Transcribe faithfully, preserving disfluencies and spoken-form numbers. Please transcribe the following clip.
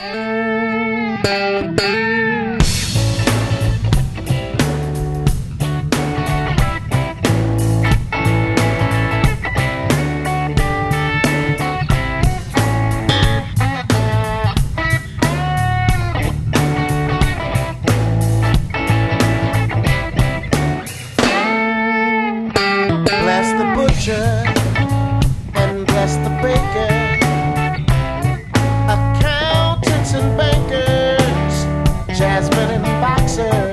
And bless the baker, accountants and bankers, jazzmen and boxers.